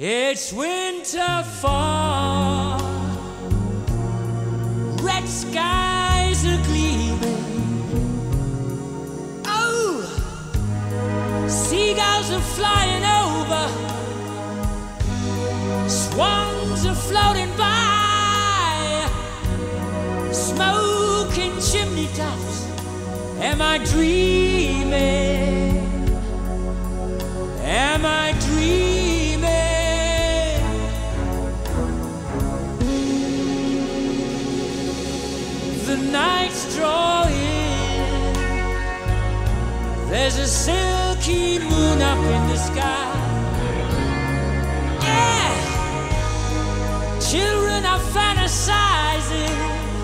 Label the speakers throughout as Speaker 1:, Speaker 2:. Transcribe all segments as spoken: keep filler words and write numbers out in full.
Speaker 1: It's winter fall, red skies are gleaming. Oh, seagulls are flying over, swans are floating by, smoking chimney tops. Am I dreaming? Am I dreaming? The night's drawing, there's a silky moon up in the sky. Yeah, children are fantasizing,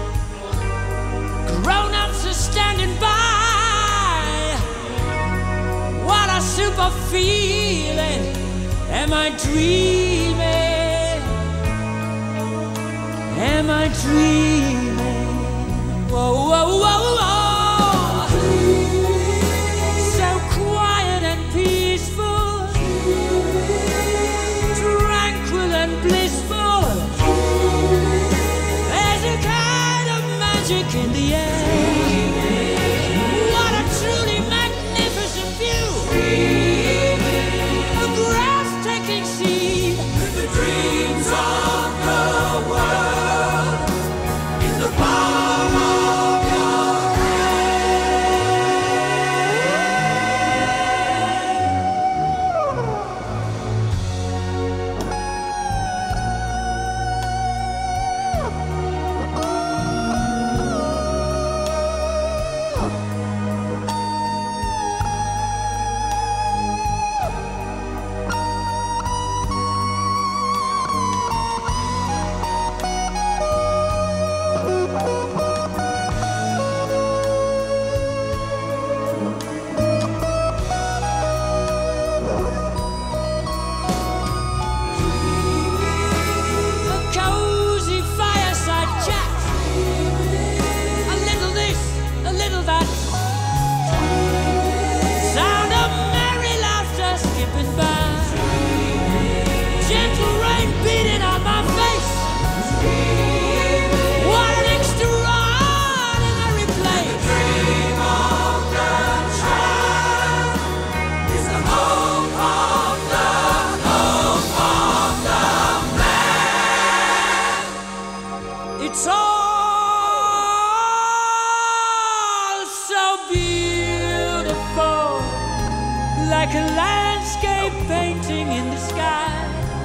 Speaker 1: grown-ups are standing by. What a super feeling. Am I dreaming? Am I dreaming? Whoa, whoa, whoa, whoa. So quiet and peaceful, tranquil and blissful. There's a kind of magic in the air. What a truly magnificent view. A breathtaking scene. The dreams of the world in the palm of your It's all so beautiful, like a landscape painting in the sky.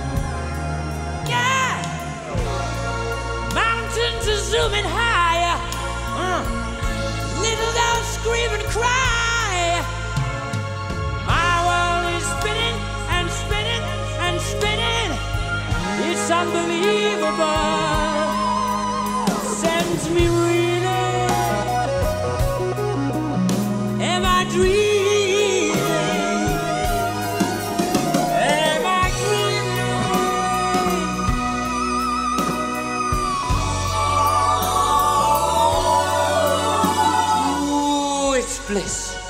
Speaker 1: Yeah, mountains are zooming higher, uh. Little dogs scream and cry. My world is spinning and spinning and spinning. It's unbelievable. Sends me reeling. Am I dreaming? Am I dreaming? Ooh, it's bliss.